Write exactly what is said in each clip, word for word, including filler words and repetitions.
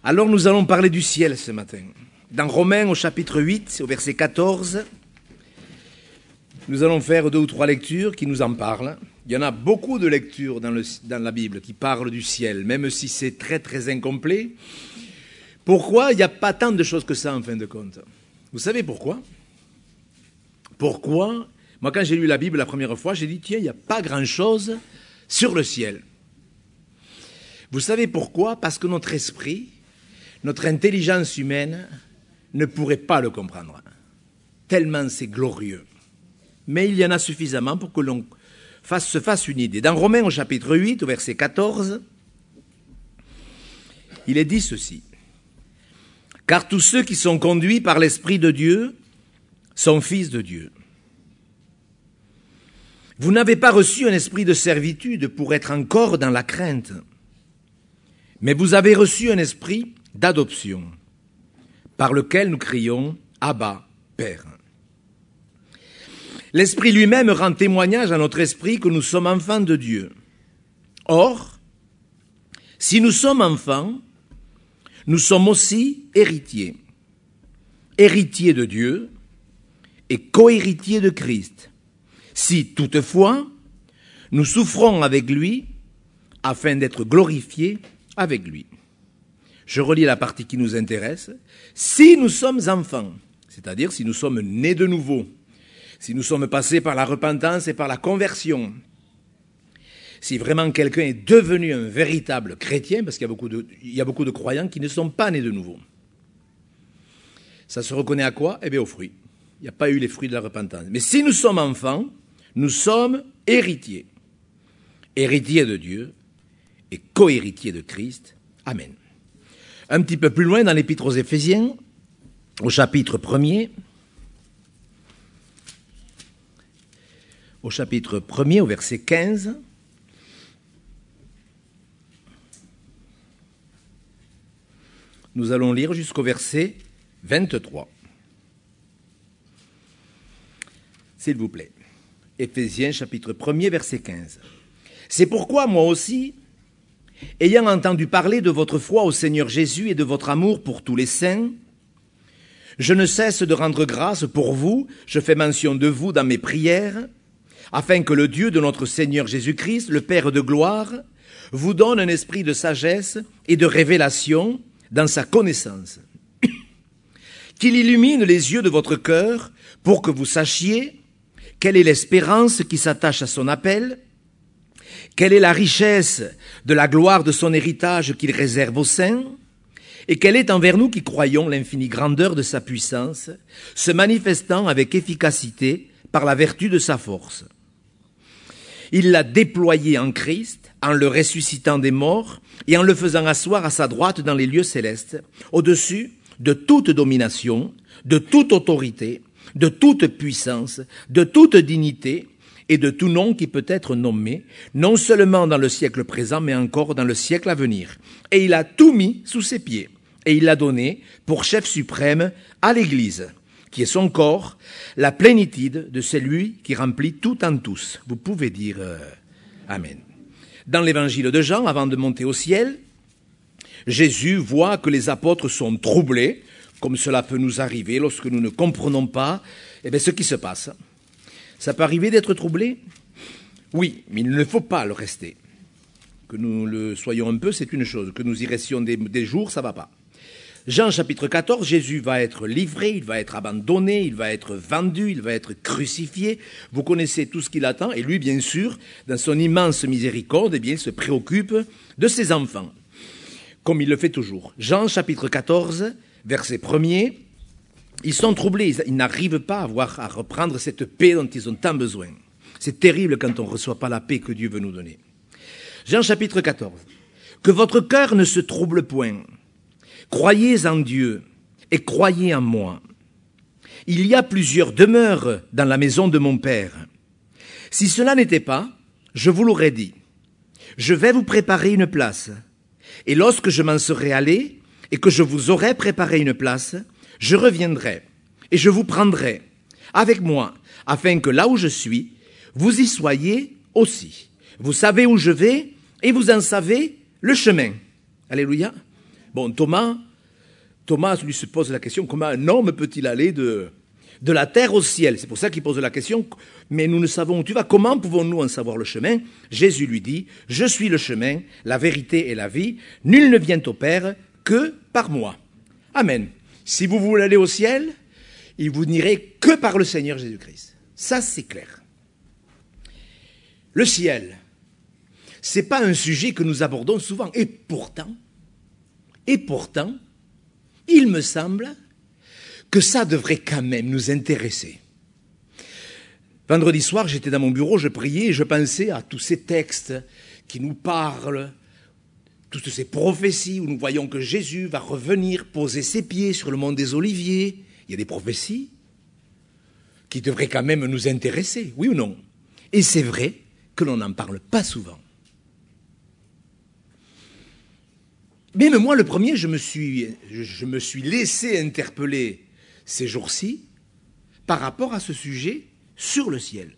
Alors nous allons parler du ciel ce matin. Dans Romains au chapitre huit, au verset quatorze, nous allons faire deux ou trois lectures qui nous en parlent. Il y en a beaucoup de lectures dans, le, dans la Bible qui parlent du ciel, même si c'est très très incomplet. Pourquoi il n'y a pas tant de choses que ça en fin de compte? Vous savez pourquoi? Pourquoi? Moi quand j'ai lu la Bible la première fois, j'ai dit tiens, il n'y a pas grand-chose sur le ciel. Vous savez pourquoi? Parce que notre esprit, notre intelligence humaine ne pourrait pas le comprendre. Tellement c'est glorieux. Mais il y en a suffisamment pour que l'on fasse, se fasse une idée. Dans Romains au chapitre huit, au verset quatorze, il est dit ceci. « Car tous ceux qui sont conduits par l'Esprit de Dieu sont fils de Dieu. Vous n'avez pas reçu un esprit de servitude pour être encore dans la crainte, mais vous avez reçu un esprit d'adoption, par lequel nous crions « Abba, Père ». L'Esprit lui-même rend témoignage à notre esprit que nous sommes enfants de Dieu. Or, si nous sommes enfants, nous sommes aussi héritiers. Héritiers de Dieu et co-héritiers de Christ. Si, toutefois, nous souffrons avec lui, afin d'être glorifiés avec lui. Je relis la partie qui nous intéresse. Si nous sommes enfants, c'est-à-dire si nous sommes nés de nouveau, si nous sommes passés par la repentance et par la conversion, si vraiment quelqu'un est devenu un véritable chrétien, parce qu'il y a beaucoup de, il y a beaucoup de croyants qui ne sont pas nés de nouveau. Ça se reconnaît à quoi? Eh bien aux fruits. Il n'y a pas eu les fruits de la repentance. Mais si nous sommes enfants, nous sommes héritiers. Héritiers de Dieu et co-héritiers de Christ. Amen. Un petit peu plus loin dans l'Épître aux Éphésiens, au chapitre premier, au chapitre premier, au verset quinze, nous allons lire jusqu'au verset vingt-trois. S'il vous plaît. Éphésiens, chapitre premier, verset quinze. C'est pourquoi moi aussi, ayant entendu parler de votre foi au Seigneur Jésus et de votre amour pour tous les saints, je ne cesse de rendre grâce pour vous, je fais mention de vous dans mes prières, afin que le Dieu de notre Seigneur Jésus-Christ, le Père de gloire, vous donne un esprit de sagesse et de révélation dans sa connaissance, qu'il illumine les yeux de votre cœur pour que vous sachiez quelle est l'espérance qui s'attache à son appel, quelle est la richesse de la gloire de son héritage qu'il réserve aux saints, et quelle est envers nous qui croyons l'infinie grandeur de sa puissance, se manifestant avec efficacité par la vertu de sa force. Il l'a déployé en Christ, en le ressuscitant des morts et en le faisant asseoir à sa droite dans les lieux célestes, au-dessus de toute domination, de toute autorité, de toute puissance, de toute dignité et de tout nom qui peut être nommé, non seulement dans le siècle présent, mais encore dans le siècle à venir. Et il a tout mis sous ses pieds, et il l'a donné pour chef suprême à l'Église, qui est son corps, la plénitude de celui qui remplit tout en tous. Vous pouvez dire euh, Amen. Dans l'évangile de Jean, avant de monter au ciel, Jésus voit que les apôtres sont troublés, comme cela peut nous arriver lorsque nous ne comprenons pas eh bien, ce qui se passe. Ça peut arriver d'être troublé? Oui, mais il ne faut pas le rester. Que nous le soyons un peu, c'est une chose. Que nous y restions des, des jours, ça ne va pas. Jean chapitre quatorze, Jésus va être livré, il va être abandonné, il va être vendu, il va être crucifié. Vous connaissez tout ce qu'il attend. Et lui, bien sûr, dans son immense miséricorde, eh bien, il se préoccupe de ses enfants, comme il le fait toujours. Jean chapitre quatorze, verset premier, ils sont troublés, ils, ils n'arrivent pas à, avoir, à reprendre cette paix dont ils ont tant besoin. C'est terrible quand on ne reçoit pas la paix que Dieu veut nous donner. Jean chapitre quatorze, que votre cœur ne se trouble point. Croyez en Dieu et croyez en moi. Il y a plusieurs demeures dans la maison de mon Père. Si cela n'était pas, je vous l'aurais dit. Je vais vous préparer une place. Et lorsque je m'en serai allé et que je vous aurai préparé une place, je reviendrai et je vous prendrai avec moi, afin que là où je suis, vous y soyez aussi. Vous savez où je vais et vous en savez le chemin. Alléluia. Bon, Thomas, Thomas lui se pose la question, comment un homme peut-il aller de, de la terre au ciel? C'est pour ça qu'il pose la question, mais nous ne savons où tu vas, comment pouvons-nous en savoir le chemin? Jésus lui dit, je suis le chemin, la vérité et la vie, nul ne vient au Père que par moi. Amen. Si vous voulez aller au ciel, il vous n'irez que par le Seigneur Jésus-Christ. Ça, c'est clair. Le ciel, ce n'est pas un sujet que nous abordons souvent. Et pourtant, et pourtant, il me semble que ça devrait quand même nous intéresser. Vendredi soir, j'étais dans mon bureau, je priais et je pensais à tous ces textes qui nous parlent, toutes ces prophéties où nous voyons que Jésus va revenir poser ses pieds sur le mont des Oliviers. Il y a des prophéties qui devraient quand même nous intéresser, oui ou non? Et c'est vrai que l'on n'en parle pas souvent. Même moi, le premier, je me suis, je me suis laissé interpeller ces jours-ci par rapport à ce sujet sur le ciel.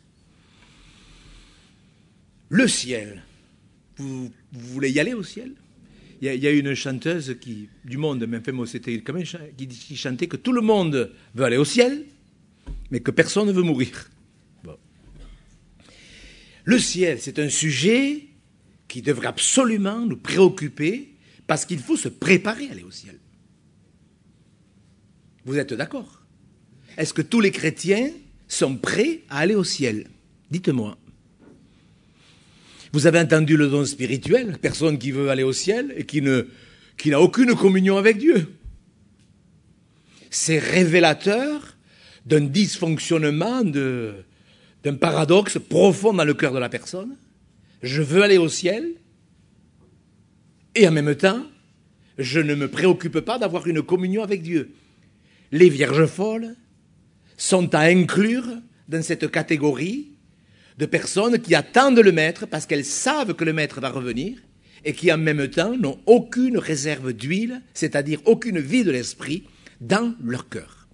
Le ciel, vous, vous voulez y aller au ciel? Il y, a, il y a une chanteuse qui, du monde, même fait, moi, c'était quand même, qui, qui chantait que tout le monde veut aller au ciel, mais que personne ne veut mourir. Bon. Le ciel, c'est un sujet qui devrait absolument nous préoccuper parce qu'il faut se préparer à aller au ciel. Vous êtes d'accord? Est-ce que tous les chrétiens sont prêts à aller au ciel? Dites-moi. Vous avez entendu le don spirituel, personne qui veut aller au ciel et qui, ne, qui n'a aucune communion avec Dieu. C'est révélateur d'un dysfonctionnement, de, d'un paradoxe profond dans le cœur de la personne. Je veux aller au ciel et en même temps, je ne me préoccupe pas d'avoir une communion avec Dieu. Les vierges folles sont à inclure dans cette catégorie de personnes qui attendent le maître parce qu'elles savent que le maître va revenir et qui en même temps n'ont aucune réserve d'huile, c'est-à-dire aucune vie de l'esprit dans leur cœur.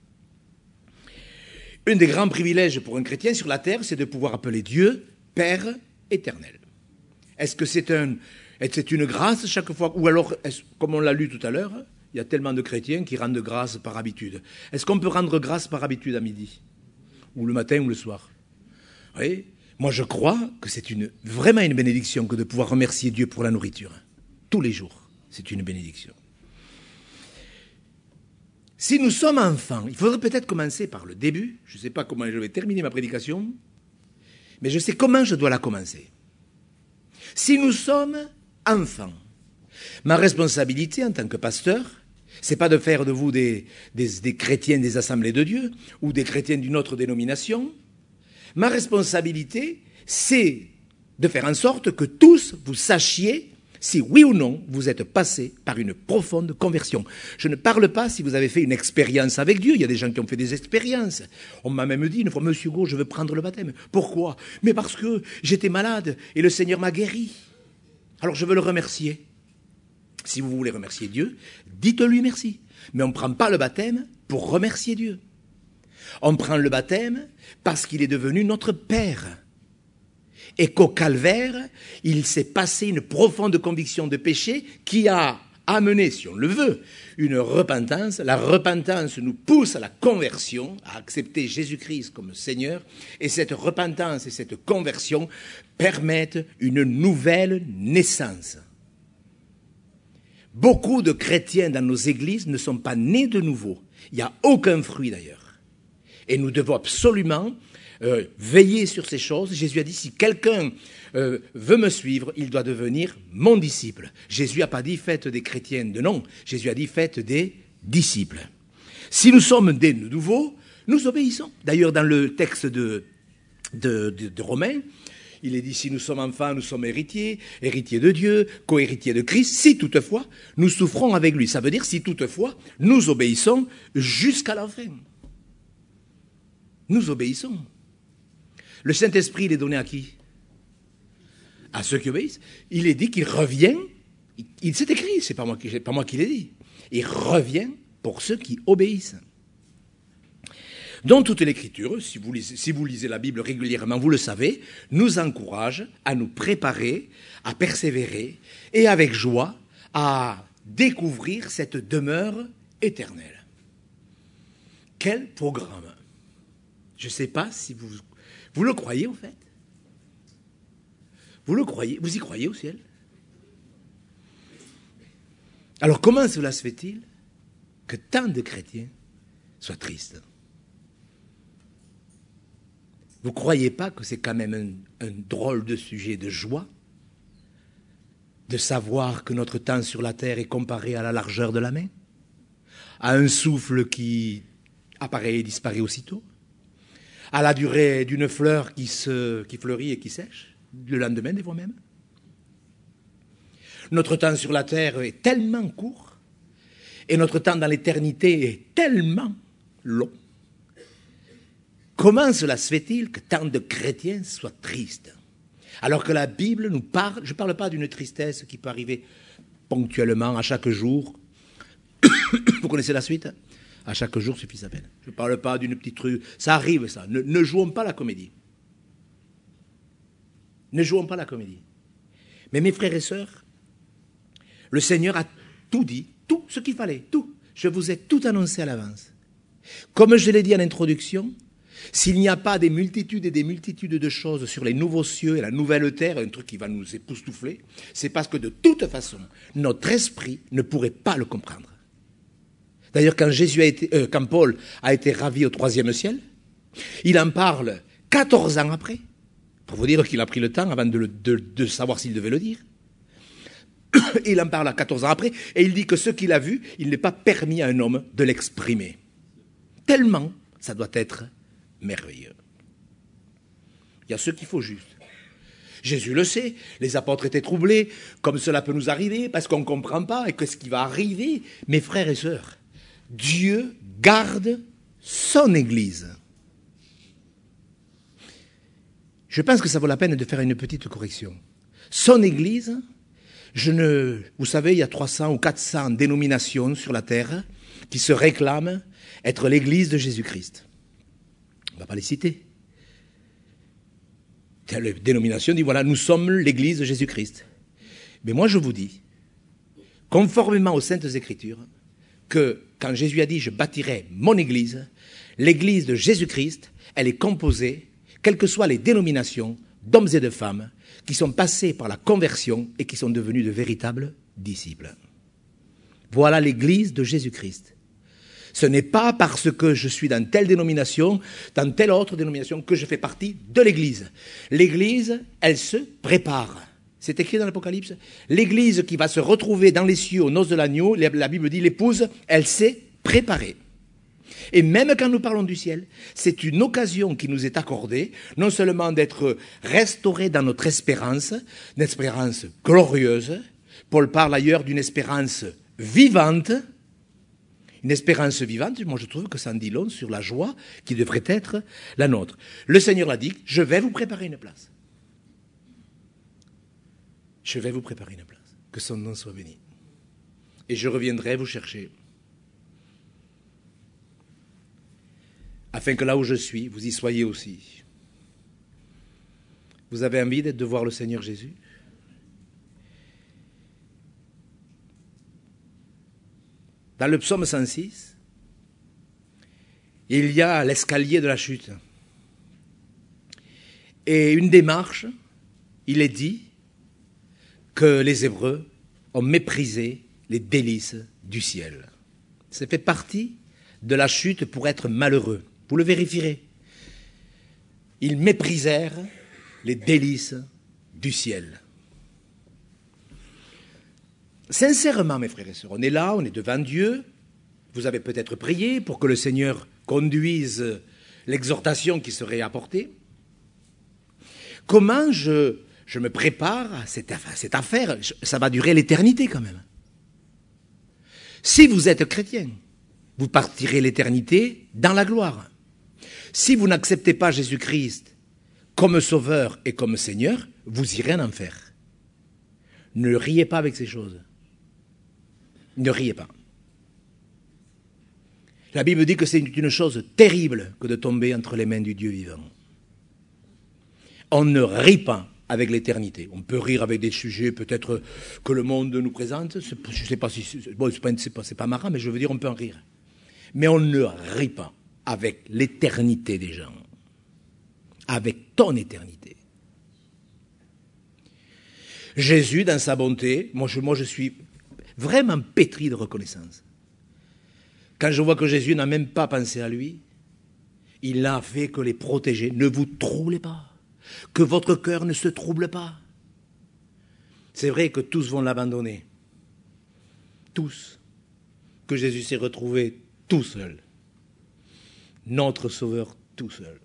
Un des grands privilèges pour un chrétien sur la terre, c'est de pouvoir appeler Dieu Père éternel. Est-ce que c'est, un, c'est une grâce chaque fois, ou alors, comme on l'a lu tout à l'heure, il y a tellement de chrétiens qui rendent grâce par habitude. Est-ce qu'on peut rendre grâce par habitude à midi? Ou le matin ou le soir? Oui. Moi, je crois que c'est une, vraiment une bénédiction que de pouvoir remercier Dieu pour la nourriture. Tous les jours, c'est une bénédiction. Si nous sommes enfants, il faudrait peut-être commencer par le début. Je ne sais pas comment je vais terminer ma prédication, mais je sais comment je dois la commencer. Si nous sommes enfants, ma responsabilité en tant que pasteur, c'est pas de faire de vous des, des, des chrétiens des assemblées de Dieu ou des chrétiens d'une autre dénomination. Ma responsabilité, c'est de faire en sorte que tous vous sachiez si oui ou non vous êtes passé par une profonde conversion. Je ne parle pas si vous avez fait une expérience avec Dieu. Il y a des gens qui ont fait des expériences. On m'a même dit une fois, Monsieur Gros, je veux prendre le baptême. Pourquoi? Mais parce que j'étais malade et le Seigneur m'a guéri. Alors je veux le remercier. Si vous voulez remercier Dieu, dites-lui merci. Mais on ne prend pas le baptême pour remercier Dieu. On prend le baptême parce qu'il est devenu notre Père. Et qu'au calvaire, il s'est passé une profonde conviction de péché qui a amené, si on le veut, une repentance. La repentance nous pousse à la conversion, à accepter Jésus-Christ comme Seigneur. Et cette repentance et cette conversion permettent une nouvelle naissance. Beaucoup de chrétiens dans nos églises ne sont pas nés de nouveau. Il n'y a aucun fruit d'ailleurs. Et nous devons absolument euh, veiller sur ces choses. Jésus a dit, si quelqu'un euh, veut me suivre, il doit devenir mon disciple. Jésus n'a pas dit, faites des chrétiens de non. Jésus a dit, faites des disciples. Si nous sommes des nouveaux, nous obéissons. D'ailleurs, dans le texte de, de, de, de Romains, il est dit, si nous sommes enfants, nous sommes héritiers, héritiers de Dieu, co-héritiers de Christ, si toutefois, nous souffrons avec lui. Ça veut dire, si toutefois, nous obéissons jusqu'à la fin. Nous obéissons. Le Saint-Esprit, il est donné à qui? À ceux qui obéissent. Il est dit qu'il revient, il, il s'est écrit, c'est pas moi qui, pas moi qui l'ai dit. Il revient pour ceux qui obéissent. Donc toute l'Écriture, si vous, lisez, si vous lisez la Bible régulièrement, vous le savez, nous encourage à nous préparer, à persévérer et avec joie à découvrir cette demeure éternelle. Quel programme! Je ne sais pas si vous, vous le croyez en fait. Vous le croyez? Vous y croyez au ciel? Alors comment cela se fait-il que tant de chrétiens soient tristes? Vous ne croyez pas que c'est quand même un, un drôle de sujet de joie de savoir que notre temps sur la terre est comparé à la largeur de la main, à un souffle qui apparaît et disparaît aussitôt, à la durée d'une fleur qui, se, qui fleurit et qui sèche, le lendemain des fois même. Notre temps sur la terre est tellement court et notre temps dans l'éternité est tellement long. Comment cela se fait-il que tant de chrétiens soient tristes? Alors que la Bible nous parle, je ne parle pas d'une tristesse qui peut arriver ponctuellement, à chaque jour. Vous connaissez la suite? À chaque jour suffit sa peine. Je ne parle pas d'une petite rue. Ça arrive, ça. Ne, ne jouons pas la comédie. Ne jouons pas la comédie. Mais mes frères et sœurs, le Seigneur a tout dit, tout ce qu'il fallait, tout. Je vous ai tout annoncé à l'avance. Comme je l'ai dit en introduction, s'il n'y a pas des multitudes et des multitudes de choses sur les nouveaux cieux et la nouvelle terre, un truc qui va nous époustoufler, c'est parce que de toute façon, notre esprit ne pourrait pas le comprendre. D'ailleurs, quand, Jésus a été, euh, quand Paul a été ravi au troisième ciel, il en parle quatorze ans après, pour vous dire qu'il a pris le temps avant de, de, de savoir s'il devait le dire. Il en parle à quatorze ans après, et il dit que ce qu'il a vu, il n'est pas permis à un homme de l'exprimer. Tellement ça doit être merveilleux. Il y a ce qu'il faut juste. Jésus le sait, les apôtres étaient troublés, comme cela peut nous arriver, parce qu'on ne comprend pas, et qu'est-ce qui va arriver? Mes frères et sœurs, Dieu garde son Église. Je pense que ça vaut la peine de faire une petite correction. Son Église, je ne, vous savez, il y a trois cents ou quatre cents dénominations sur la terre qui se réclament être l'Église de Jésus-Christ. On ne va pas les citer. La dénomination dit, voilà, nous sommes l'Église de Jésus-Christ. Mais moi, je vous dis, conformément aux Saintes Écritures, que quand Jésus a dit, je bâtirai mon Église, l'Église de Jésus-Christ, elle est composée, quelles que soient les dénominations, d'hommes et de femmes, qui sont passés par la conversion et qui sont devenus de véritables disciples. Voilà l'Église de Jésus-Christ. Ce n'est pas parce que je suis dans telle dénomination, dans telle autre dénomination, que je fais partie de l'Église. L'Église, elle se prépare. C'est écrit dans l'Apocalypse. L'Église qui va se retrouver dans les cieux aux noces de l'agneau, la Bible dit, l'épouse, elle s'est préparée. Et même quand nous parlons du ciel, c'est une occasion qui nous est accordée, non seulement d'être restaurés dans notre espérance, une espérance glorieuse. Paul parle ailleurs d'une espérance vivante. Une espérance vivante, moi je trouve que ça en dit long sur la joie qui devrait être la nôtre. Le Seigneur l'a dit, je vais vous préparer une place. Je vais vous préparer une place. Que son nom soit béni. Et je reviendrai vous chercher. Afin que là où je suis, vous y soyez aussi. Vous avez envie de voir le Seigneur Jésus? Dans le psaume cent six, il y a l'escalier de la chute. Et une démarche, il est dit que les Hébreux ont méprisé les délices du ciel. Ça fait partie de la chute pour être malheureux. Vous le vérifierez. Ils méprisèrent les délices du ciel. Sincèrement, mes frères et sœurs, on est là, on est devant Dieu. Vous avez peut-être prié pour que le Seigneur conduise l'exhortation qui serait apportée. Comment je, je me prépare à cette, à cette affaire? Ça va durer l'éternité quand même. Si vous êtes chrétien, vous partirez l'éternité dans la gloire. Si vous n'acceptez pas Jésus-Christ comme sauveur et comme Seigneur, vous irez en enfer. Ne riez pas avec ces choses. Ne riez pas. La Bible dit que c'est une chose terrible que de tomber entre les mains du Dieu vivant. On ne rit pas avec l'éternité. On peut rire avec des sujets peut-être que le monde nous présente. Je ne sais pas si c'est, bon, c'est pas, c'est pas, c'est pas marrant, mais je veux dire, on peut en rire. Mais on ne rit pas avec l'éternité des gens, avec ton éternité. Jésus, dans sa bonté, moi je, moi je suis vraiment pétri de reconnaissance. Quand je vois que Jésus n'a même pas pensé à lui, il n'a fait que les protéger. Ne vous troublez pas. Que votre cœur ne se trouble pas. C'est vrai que tous vont l'abandonner. Tous. Que Jésus s'est retrouvé tout seul. Notre Sauveur tout seul.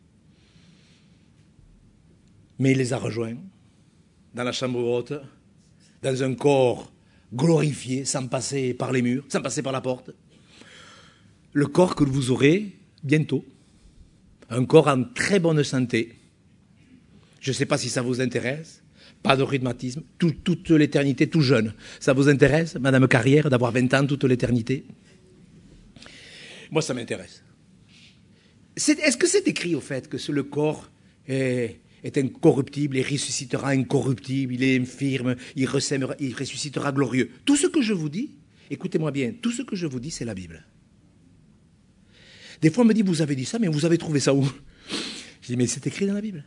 Mais il les a rejoints dans la chambre haute, dans un corps glorifié, sans passer par les murs, sans passer par la porte. Le corps que vous aurez bientôt. Un corps en très bonne santé. Je ne sais pas si ça vous intéresse. Pas de rhumatisme. Tout, toute l'éternité, tout jeune. Ça vous intéresse, Madame Carrière, d'avoir vingt ans toute l'éternité? Moi, ça m'intéresse. C'est, est-ce que c'est écrit au fait que ce, le corps est, est incorruptible, il ressuscitera incorruptible, il est infirme, il, ressemera, il ressuscitera glorieux? Tout ce que je vous dis, écoutez-moi bien, tout ce que je vous dis, c'est la Bible. Des fois, on me dit, vous avez dit ça, mais vous avez trouvé ça où? Je dis, mais c'est écrit dans la Bible.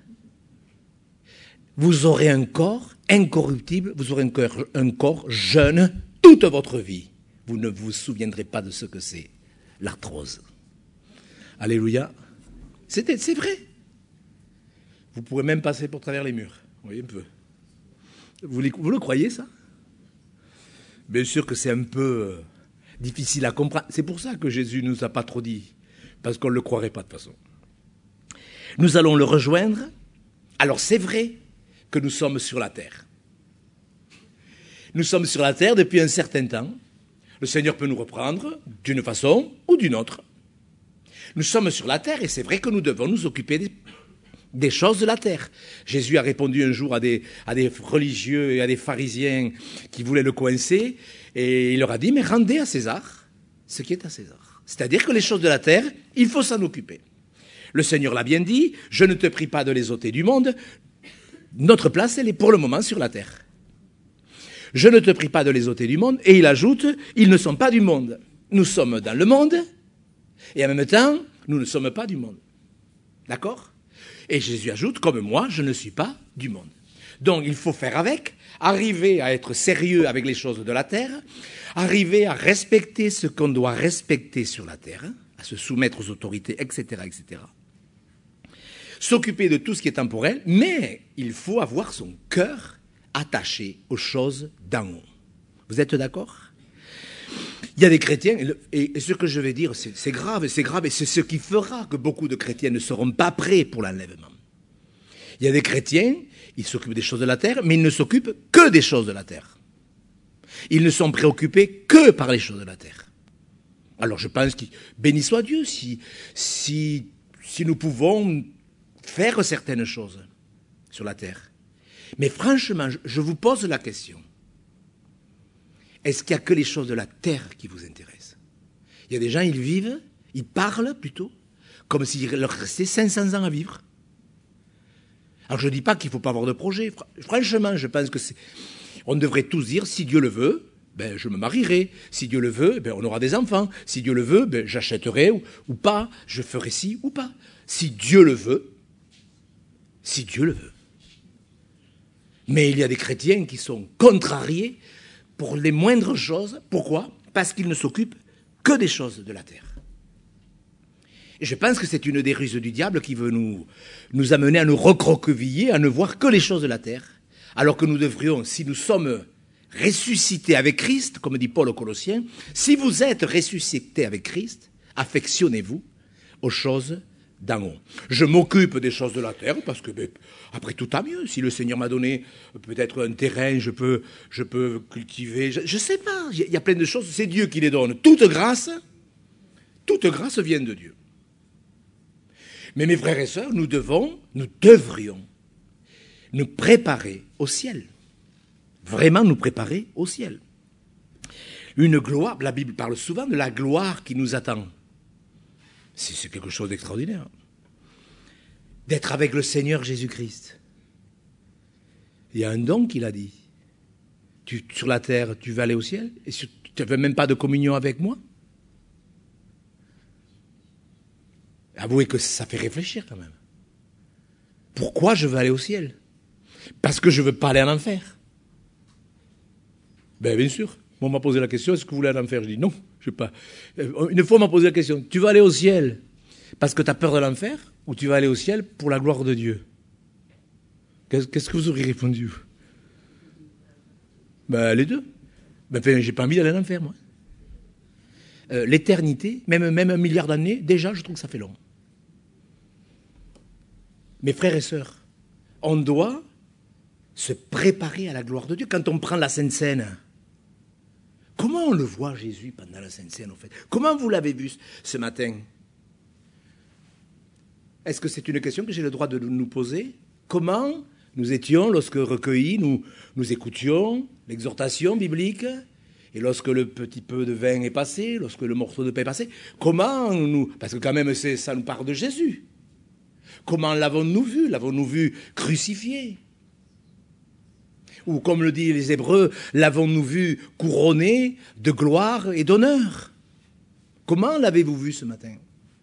Vous aurez un corps incorruptible, vous aurez un corps, un corps jeune toute votre vie. Vous ne vous souviendrez pas de ce que c'est, l'arthrose. Alléluia. C'est, c'est vrai. Vous pourrez même passer pour travers les murs. Vous voyez un peu. Vous, les, vous le croyez, ça? Bien sûr que c'est un peu euh, difficile à comprendre. C'est pour ça que Jésus ne nous a pas trop dit. Parce qu'on ne le croirait pas de toute façon. Nous allons le rejoindre. Alors c'est vrai que nous sommes sur la terre. Nous sommes sur la terre depuis un certain temps. Le Seigneur peut nous reprendre d'une façon ou d'une autre. Nous sommes sur la terre et c'est vrai que nous devons nous occuper des, des choses de la terre. Jésus a répondu un jour à des, à des religieux et à des pharisiens qui voulaient le coincer et il leur a dit, mais rendez à César ce qui est à César. C'est-à-dire que les choses de la terre, il faut s'en occuper. Le Seigneur l'a bien dit, je ne te prie pas de les ôter du monde, notre place, elle est pour le moment sur la terre. Je ne te prie pas de les ôter du monde, et il ajoute, ils ne sont pas du monde. Nous sommes dans le monde, et en même temps, nous ne sommes pas du monde. D'accord? Et Jésus ajoute, comme moi, je ne suis pas du monde. Donc il faut faire avec, arriver à être sérieux avec les choses de la terre, arriver à respecter ce qu'on doit respecter sur la terre, à se soumettre aux autorités, et cetera, et cetera. S'occuper de tout ce qui est temporel, mais il faut avoir son cœur attaché aux choses d'en haut. Vous êtes d'accord? Il y a des chrétiens, et ce que je vais dire, c'est, c'est grave, c'est grave, et c'est ce qui fera que beaucoup de chrétiens ne seront pas prêts pour l'enlèvement. Il y a des chrétiens, ils s'occupent des choses de la terre, mais ils ne s'occupent que des choses de la terre. Ils ne sont préoccupés que par les choses de la terre. Alors je pense qu'il béni soit Dieu si, si, si nous pouvons faire certaines choses sur la terre. Mais franchement, je vous pose la question. Est-ce qu'il n'y a que les choses de la terre qui vous intéressent? Il y a des gens, ils vivent, ils parlent plutôt, comme s'il leur restait cinq cents ans à vivre. Alors je ne dis pas qu'il ne faut pas avoir de projet. Franchement, je pense que c'est... On devrait tous dire, si Dieu le veut, ben, je me marierai. Si Dieu le veut, ben, on aura des enfants. Si Dieu le veut, ben, j'achèterai ou, ou pas. Je ferai ci ou pas. Si Dieu le veut, si Dieu le veut. Mais il y a des chrétiens qui sont contrariés pour les moindres choses. Pourquoi? Parce qu'ils ne s'occupent que des choses de la terre. Et je pense que c'est une des ruses du diable qui veut nous, nous amener à nous recroqueviller, à ne voir que les choses de la terre, alors que nous devrions, si nous sommes ressuscités avec Christ, comme dit Paul aux Colossiens, si vous êtes ressuscités avec Christ, affectionnez-vous aux choses d'en haut. Je m'occupe des choses de la terre parce que, ben, après tout, tant mieux. Si le Seigneur m'a donné peut-être un terrain, je peux, je peux cultiver. Je ne sais pas. Il y a plein de choses. C'est Dieu qui les donne. Toute grâce, toute grâce vient de Dieu. Mais mes frères et sœurs, nous devons, nous devrions nous préparer au ciel. Vraiment nous préparer au ciel. Une gloire, la Bible parle souvent de la gloire qui nous attend. C'est, c'est quelque chose d'extraordinaire. D'être avec le Seigneur Jésus-Christ. Il y a un don qu'il a dit. Tu, sur la terre, tu vas aller au ciel et sur, tu n'avais même pas de communion avec moi. Avouez que ça fait réfléchir quand même. Pourquoi je veux aller au ciel? Parce que je ne veux pas aller en enfer. Ben bien sûr. On m'a posé la question, est-ce que vous voulez aller en enfer? Je dis non, je ne veux pas. Une fois on m'a posé la question, tu vas aller au ciel parce que tu as peur de l'enfer ou tu vas aller au ciel pour la gloire de Dieu? Qu'est-ce que vous auriez répondu? Ben les deux. Ben, enfin, j'ai pas envie d'aller en enfer, moi. Euh, l'éternité, même, même un milliard d'années, déjà, je trouve que ça fait long. Mes frères et sœurs, on doit se préparer à la gloire de Dieu. Quand on prend la Sainte Seine, comment on le voit, Jésus, pendant la Sainte Seine, en fait? Comment vous l'avez vu ce matin? Est-ce que c'est une question que j'ai le droit de nous poser? Comment nous étions lorsque recueillis, nous, nous écoutions l'exhortation biblique, et lorsque le petit peu de vin est passé, lorsque le morceau de pain est passé, comment nous... Parce que quand même, c'est, ça nous parle de Jésus. Comment l'avons-nous vu? L'avons-nous vu crucifié? Ou comme le disent les Hébreux, l'avons-nous vu couronné de gloire et d'honneur? Comment l'avez-vous vu ce matin?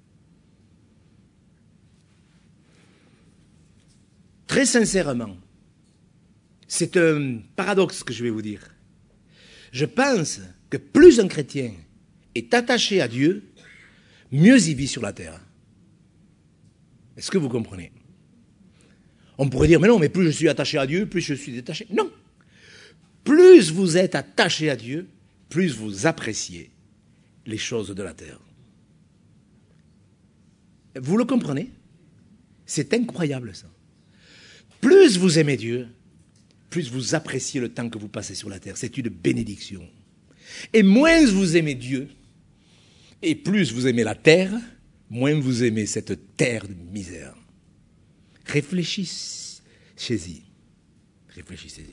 Très sincèrement, c'est un paradoxe que je vais vous dire. Je pense que plus un chrétien est attaché à Dieu, mieux il vit sur la terre. Est-ce que vous comprenez? On pourrait dire, mais non, mais plus je suis attaché à Dieu, plus je suis détaché. Non. Plus vous êtes attaché à Dieu, plus vous appréciez les choses de la terre. Vous le comprenez? C'est incroyable ça. Plus vous aimez Dieu, plus vous appréciez le temps que vous passez sur la terre. C'est une bénédiction. Et moins vous aimez Dieu, et plus vous aimez la terre, moins vous aimez cette terre de misère. Réfléchissez-y. Réfléchissez-y.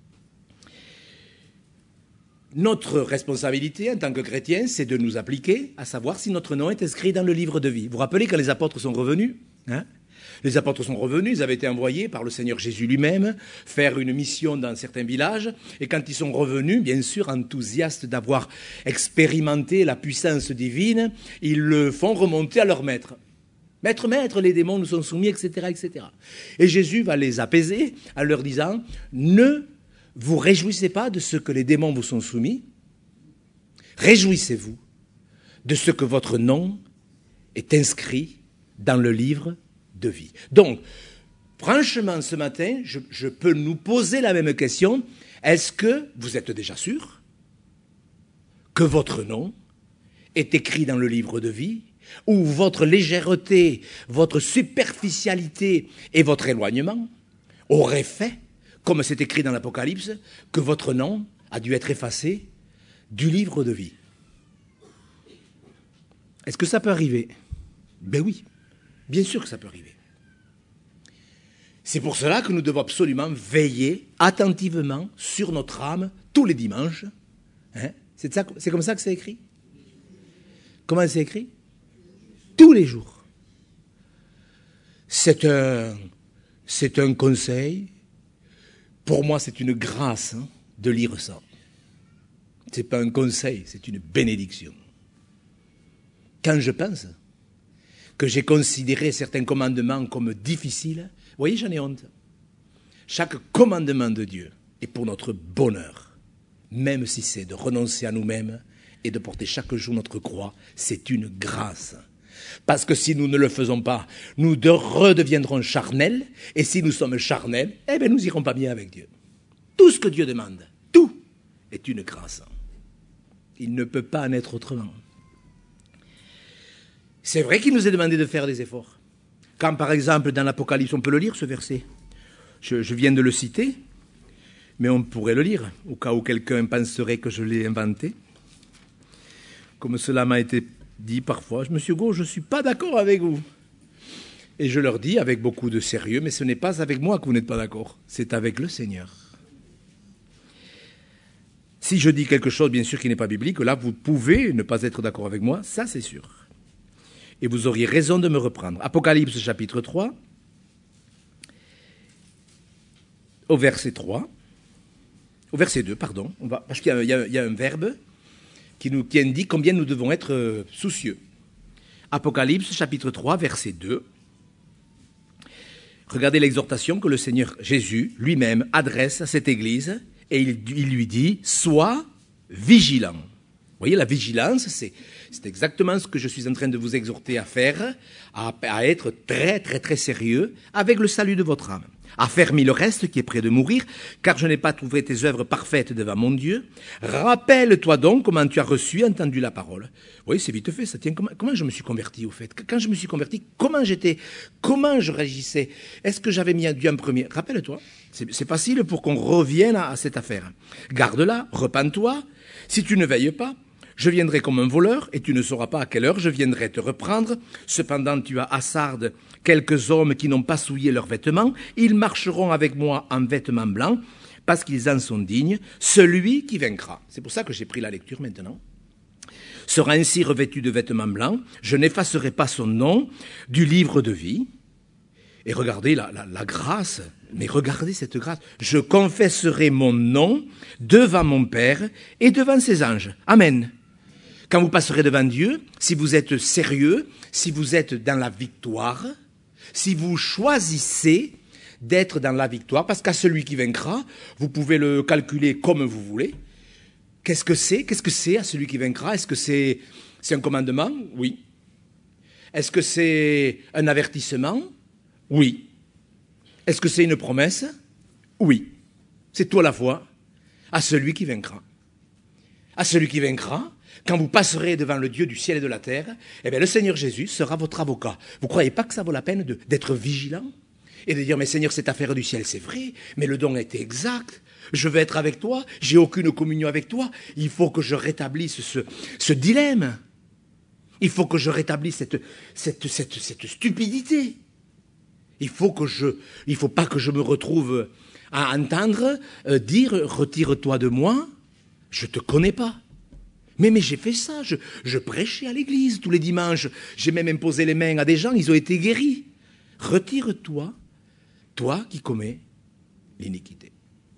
Notre responsabilité en tant que chrétiens, c'est de nous appliquer à savoir si notre nom est inscrit dans le livre de vie. Vous vous rappelez quand les apôtres sont revenus, hein? Les apôtres sont revenus, ils avaient été envoyés par le Seigneur Jésus lui-même faire une mission dans certains villages. Et quand ils sont revenus, bien sûr, enthousiastes d'avoir expérimenté la puissance divine, ils le font remonter à leur maître. Maître, maître, les démons nous sont soumis, et cetera, et cetera. Et Jésus va les apaiser en leur disant, ne vous réjouissez pas de ce que les démons vous sont soumis, réjouissez-vous de ce que votre nom est inscrit dans le livre de vie. Donc, franchement, ce matin, je, je peux nous poser la même question. Est-ce que vous êtes déjà sûr que votre nom est écrit dans le livre de vie, ou votre légèreté, votre superficialité et votre éloignement auraient fait, comme c'est écrit dans l'Apocalypse, que votre nom a dû être effacé du livre de vie? Est-ce que ça peut arriver? Ben oui. Bien sûr que ça peut arriver. C'est pour cela que nous devons absolument veiller attentivement sur notre âme tous les dimanches. Hein? C'est, ça, c'est comme ça que c'est écrit? Comment c'est écrit? Tous les jours. C'est un, c'est un conseil. Pour moi, c'est une grâce hein, de lire ça. Ce n'est pas un conseil, c'est une bénédiction. Quand je pense que j'ai considéré certains commandements comme difficiles, vous voyez, j'en ai honte. Chaque commandement de Dieu est pour notre bonheur, même si c'est de renoncer à nous-mêmes et de porter chaque jour notre croix, c'est une grâce. Parce que si nous ne le faisons pas, nous de redeviendrons charnels, et si nous sommes charnels, eh bien nous n'irons pas bien avec Dieu. Tout ce que Dieu demande, tout est une grâce. Il ne peut pas en être autrement. C'est vrai qu'il nous est demandé de faire des efforts. Quand, par exemple, dans l'Apocalypse, on peut le lire, ce verset. Je, je viens de le citer, mais on pourrait le lire, au cas où quelqu'un penserait que je l'ai inventé. Comme cela m'a été dit parfois, « Monsieur Gau, je ne suis pas d'accord avec vous. » Et je leur dis avec beaucoup de sérieux, « Mais ce n'est pas avec moi que vous n'êtes pas d'accord, c'est avec le Seigneur. » Si je dis quelque chose, bien sûr, qui n'est pas biblique, là, vous pouvez ne pas être d'accord avec moi, ça c'est sûr. Et vous auriez raison de me reprendre. Apocalypse chapitre trois. au verset trois, au verset deux, pardon, on va, parce qu'il y a, il y a, il y a un verbe qui nous qui indique combien nous devons être euh, soucieux. Apocalypse, chapitre trois, verset deux. Regardez l'exhortation que le Seigneur Jésus lui-même adresse à cette église, et il, il lui dit « Sois vigilant ». Vous voyez, la vigilance, c'est, c'est exactement ce que je suis en train de vous exhorter à faire, à, à être très, très, très sérieux avec le salut de votre âme. Affermis le reste qui est près de mourir, car je n'ai pas trouvé tes œuvres parfaites devant mon Dieu. Rappelle-toi donc comment tu as reçu et entendu la parole. Vous voyez, c'est vite fait, ça tient. Comment, comment je me suis converti, au fait? Quand je me suis converti, comment j'étais? Comment je réagissais? Est-ce que j'avais mis Dieu en premier? Rappelle-toi. C'est, c'est facile pour qu'on revienne à, à cette affaire. Garde-la, repens-toi. Si tu ne veilles pas, je viendrai comme un voleur, et tu ne sauras pas à quelle heure je viendrai te reprendre. Cependant, tu as hasarde quelques hommes qui n'ont pas souillé leurs vêtements. Ils marcheront avec moi en vêtements blancs, parce qu'ils en sont dignes. Celui qui vaincra, c'est pour ça que j'ai pris la lecture maintenant, sera ainsi revêtu de vêtements blancs. Je n'effacerai pas son nom du livre de vie. Et regardez la, la, la grâce, mais regardez cette grâce. Je confesserai mon nom devant mon Père et devant ses anges. Amen. Quand vous passerez devant Dieu, si vous êtes sérieux, si vous êtes dans la victoire, si vous choisissez d'être dans la victoire, parce qu'à celui qui vaincra, vous pouvez le calculer comme vous voulez. Qu'est-ce que c'est? Qu'est-ce que c'est à celui qui vaincra? Est-ce que c'est, c'est un commandement? Oui. Est-ce que c'est un avertissement? Oui. Est-ce que c'est une promesse? Oui. C'est tout à la fois à celui qui vaincra. À celui qui vaincra, quand vous passerez devant le Dieu du ciel et de la terre, eh bien, le Seigneur Jésus sera votre avocat. Vous ne croyez pas que ça vaut la peine de, d'être vigilant et de dire, mais Seigneur, cette affaire du ciel, c'est vrai, mais le don a été exact. Je veux être avec toi, j'ai aucune communion avec toi. Il faut que je rétablisse ce, ce dilemme. Il faut que je rétablisse cette, cette, cette, cette stupidité. Il faut que je, il faut pas que je me retrouve à entendre euh, dire, retire-toi de moi, je te connais pas. Mais, mais j'ai fait ça, je, je prêchais à l'église tous les dimanches, j'ai même imposé les mains à des gens, ils ont été guéris. Retire-toi, toi qui commets l'iniquité.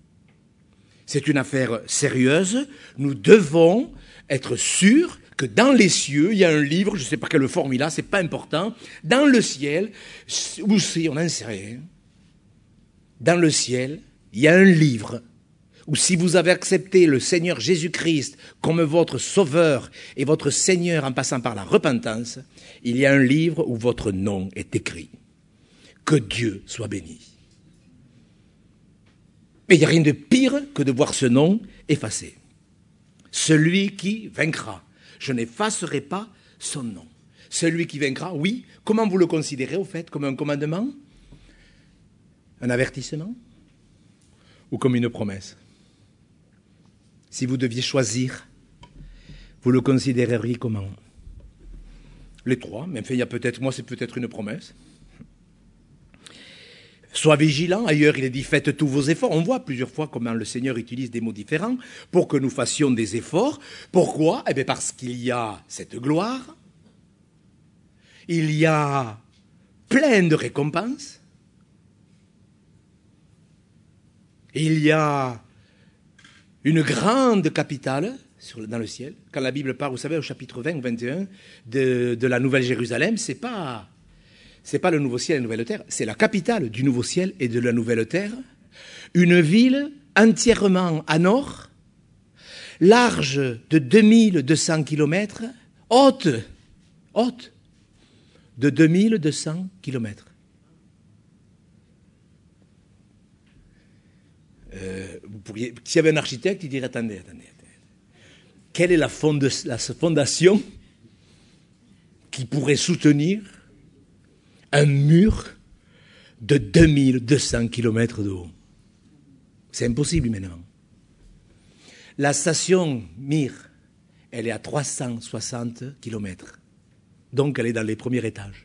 C'est une affaire sérieuse, nous devons être sûrs que dans les cieux, il y a un livre, je ne sais pas quelle formule, c'est pas important, dans le ciel, où c'est, on n'en sait rien, dans le ciel, il y a un livre où si vous avez accepté le Seigneur Jésus-Christ comme votre sauveur et votre Seigneur en passant par la repentance, il y a un livre où votre nom est écrit. Que Dieu soit béni. Mais il n'y a rien de pire que de voir ce nom effacé. Celui qui vaincra. Je n'effacerai pas son nom. Celui qui vaincra, oui. Comment vous le considérez au fait? Comme un commandement? Un avertissement? Ou comme une promesse? Si vous deviez choisir, vous le considéreriez comment? Les trois, mais enfin, il y a peut-être, moi c'est peut-être une promesse. Sois vigilant, ailleurs il est dit faites tous vos efforts. On voit plusieurs fois comment le Seigneur utilise des mots différents pour que nous fassions des efforts. Pourquoi? Eh bien parce qu'il y a cette gloire, il y a plein de récompenses, il y a une grande capitale sur, dans le ciel. Quand la Bible parle, vous savez, au chapitre vingt ou vingt et un de, de la Nouvelle Jérusalem, c'est pas... C'est pas le nouveau ciel et la nouvelle terre, c'est la capitale du nouveau ciel et de la nouvelle terre. Une ville entièrement en or, large de deux mille deux cents kilomètres, haute, haute, de deux mille deux cents kilomètres. Euh, vous pourriez, s'il y avait un architecte, il dirait, attendez, attendez, attendez. Quelle est la, fonde, la fondation qui pourrait soutenir un mur de deux mille deux cents kilomètres de haut? C'est impossible humainement. La station Mir, elle est à trois cent soixante kilomètres. Donc elle est dans les premiers étages.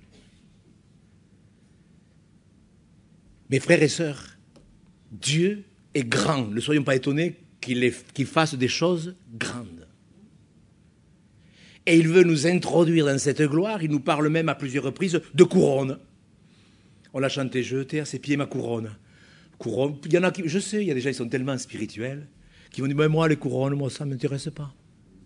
Mes frères et sœurs, Dieu est grand. Ne soyons pas étonnés qu'il, est, qu'il fasse des choses grandes. Et il veut nous introduire dans cette gloire. Il nous parle même à plusieurs reprises de couronne. On l'a chanté, jeter à ses pieds ma couronne. Couronne. Il y en a qui, je sais, il y a des gens qui sont tellement spirituels qui vont dire, mais moi, les couronnes, moi, ça ne m'intéresse pas.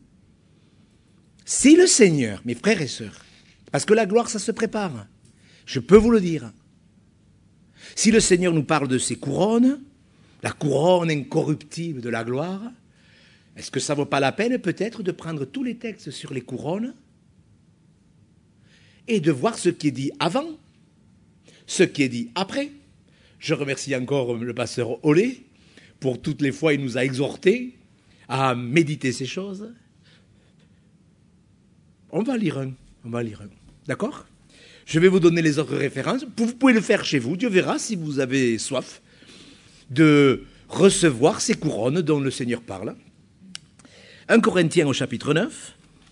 Si le Seigneur, mes frères et sœurs, parce que la gloire, ça se prépare, je peux vous le dire. Si le Seigneur nous parle de ces couronnes, la couronne incorruptible de la gloire, est-ce que ça ne vaut pas la peine peut-être de prendre tous les textes sur les couronnes et de voir ce qui est dit avant, ce qui est dit après? Je remercie encore le pasteur Olé pour toutes les fois il nous a exhortés à méditer ces choses. On va lire un, on va lire un, d'accord? Je vais vous donner les autres références. Vous pouvez le faire chez vous. Dieu verra si vous avez soif de recevoir ces couronnes dont le Seigneur parle. un Corinthiens au chapitre neuf.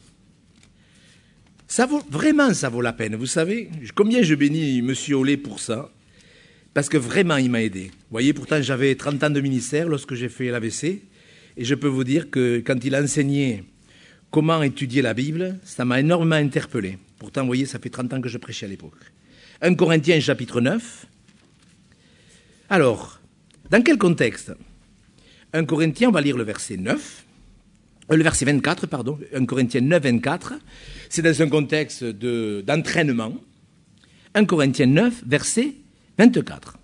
Ça vaut, vraiment, ça vaut la peine. Vous savez, combien je bénis M. Olé pour ça, parce que vraiment, il m'a aidé. Vous voyez, pourtant, j'avais trente ans de ministère lorsque j'ai fait l'A V C, et je peux vous dire que quand il a enseigné comment étudier la Bible, ça m'a énormément interpellé. Pourtant, vous voyez, ça fait trente ans que je prêchais à l'époque. un Corinthiens, chapitre neuf. Alors, dans quel contexte? un Corinthiens, on va lire le verset neuf, euh, le verset vingt-quatre, pardon, un Corinthiens neuf, vingt-quatre. C'est dans un contexte de, d'entraînement. un Corinthiens neuf, verset vingt-quatre.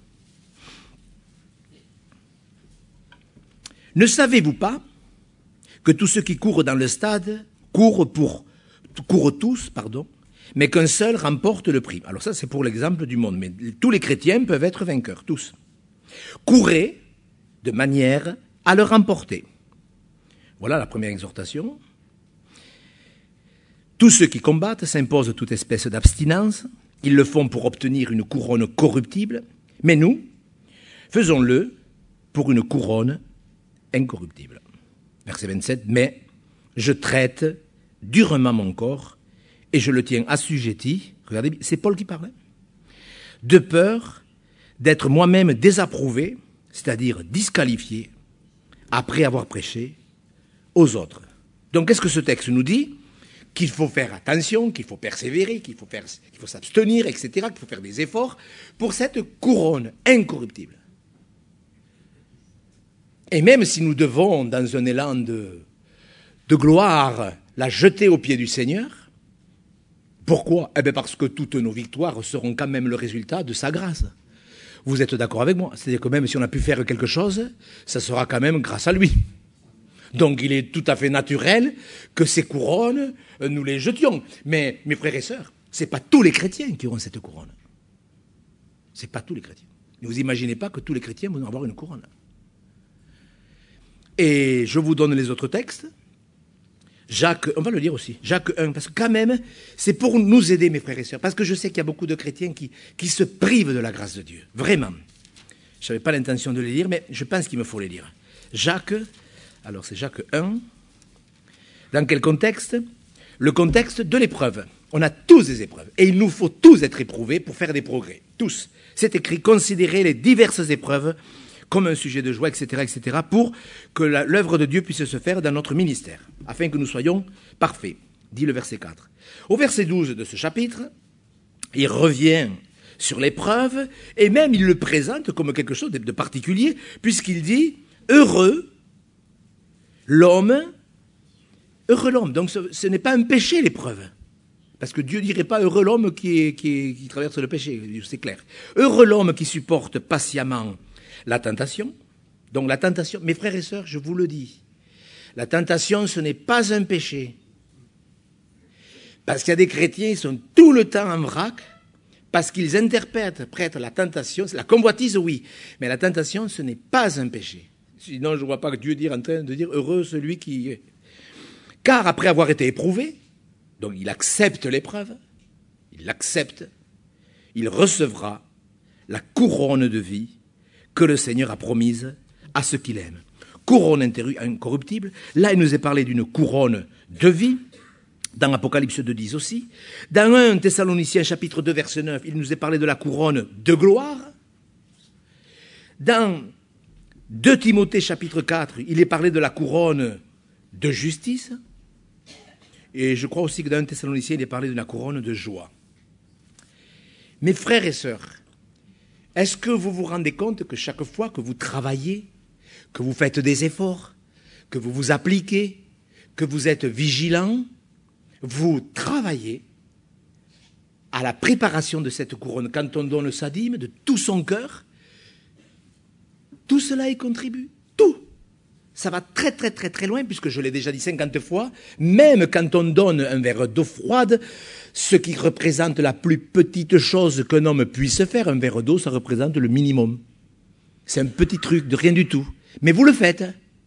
Ne savez-vous pas que tous ceux qui courent dans le stade courent, pour, courent tous, pardon, mais qu'un seul remporte le prix? Alors ça, c'est pour l'exemple du monde, mais tous les chrétiens peuvent être vainqueurs, tous. Courez de manière à le remporter. Voilà la première exhortation. Tous ceux qui combattent s'imposent toute espèce d'abstinence. Ils le font pour obtenir une couronne corruptible, mais nous, faisons-le pour une couronne incorruptible. Verset vingt-sept, mais je traite durement mon corps et je le tiens assujetti, regardez, c'est Paul qui parlait, de peur d'être moi-même désapprouvé, c'est-à-dire disqualifié, après avoir prêché aux autres. Donc qu'est-ce que ce texte nous dit? Qu'il faut faire attention, qu'il faut persévérer, qu'il faut, faire, qu'il faut s'abstenir, et cetera, qu'il faut faire des efforts pour cette couronne incorruptible. Et même si nous devons, dans un élan de, de gloire, la jeter aux pieds du Seigneur, pourquoi? Eh bien parce que toutes nos victoires seront quand même le résultat de sa grâce. Vous êtes d'accord avec moi? C'est-à-dire que même si on a pu faire quelque chose, ça sera quand même grâce à lui. Donc il est tout à fait naturel que ces couronnes, nous les jetions. Mais mes frères et sœurs, ce n'est pas tous les chrétiens qui auront cette couronne. Ce n'est pas tous les chrétiens. Ne vous imaginez pas que tous les chrétiens vont avoir une couronne. Et je vous donne les autres textes. Jacques, on va le lire aussi, Jacques un, parce que quand même, c'est pour nous aider, mes frères et sœurs, parce que je sais qu'il y a beaucoup de chrétiens qui, qui se privent de la grâce de Dieu, vraiment. Je n'avais pas l'intention de les lire, mais je pense qu'il me faut les lire. Jacques, alors c'est Jacques un, dans quel contexte? Le contexte de l'épreuve. On a tous des épreuves, et il nous faut tous être éprouvés pour faire des progrès, tous. C'est écrit, considérez les diverses épreuves comme un sujet de joie, et cetera, et cetera, pour que la, l'œuvre de Dieu puisse se faire dans notre ministère, afin que nous soyons parfaits, dit le verset quatre. Au verset douze de ce chapitre, il revient sur l'épreuve, et même il le présente comme quelque chose de particulier, puisqu'il dit « Heureux l'homme, heureux l'homme ». Donc ce, ce n'est pas un péché l'épreuve, parce que Dieu ne dirait pas « Heureux l'homme qui, est, qui, est, qui traverse le péché », c'est clair. « Heureux l'homme qui supporte patiemment la tentation ». Donc la tentation, mes frères et sœurs, je vous le dis, la tentation, ce n'est pas un péché. Parce qu'il y a des chrétiens, ils sont tout le temps en vrac, parce qu'ils interprètent prêtent la tentation, la convoitise, oui, mais la tentation, ce n'est pas un péché. Sinon, je ne vois pas Dieu dire en train de dire « heureux celui qui… » Car après avoir été éprouvé, donc il accepte l'épreuve, il l'accepte, il recevra la couronne de vie que le Seigneur a promise à ceux qu'il aime. Couronne incorruptible. Là, il nous est parlé d'une couronne de vie. Dans Apocalypse deux dix aussi. Dans un Thessaloniciens chapitre deux verset neuf, il nous est parlé de la couronne de gloire. Dans deux Timothée chapitre quatre, il est parlé de la couronne de justice. Et je crois aussi que dans un Thessaloniciens, il est parlé de la couronne de joie. Mes frères et sœurs, Est-ce que vous vous rendez compte que chaque fois que vous travaillez, que vous faites des efforts, que vous vous appliquez, que vous êtes vigilant, vous travaillez à la préparation de cette couronne. Quand on donne sa dîme de tout son cœur, tout cela y contribue. Tout. Ça va très très très très loin, puisque je l'ai déjà dit cinquante fois, même quand on donne un verre d'eau froide, ce qui représente la plus petite chose qu'un homme puisse faire, un verre d'eau, ça représente le minimum. C'est un petit truc de rien du tout. Mais vous le faites.